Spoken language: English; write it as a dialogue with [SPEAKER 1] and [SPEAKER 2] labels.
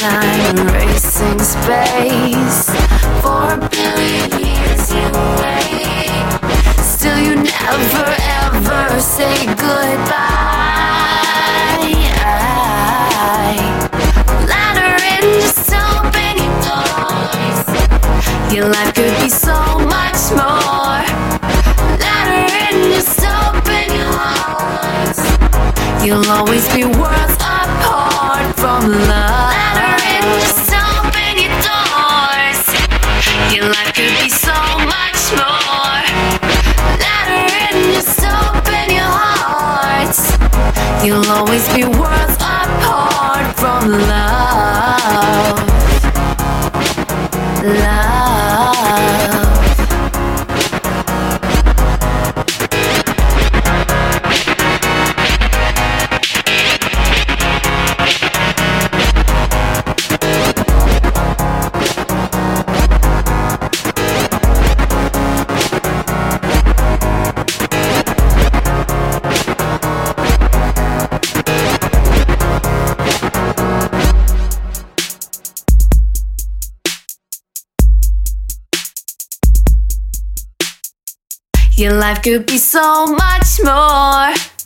[SPEAKER 1] time racing space. For a billion years you wait, still you never ever say goodbye. Let her in, just open your doors. Your life could be so much more. Let her in, just open your heart. You'll always be worlds apart from love. Let her in, just open your doors. Your life could be so much more. Let her in, just open your heart. You'll always be worlds apart from love. Love. Your life could be so much more.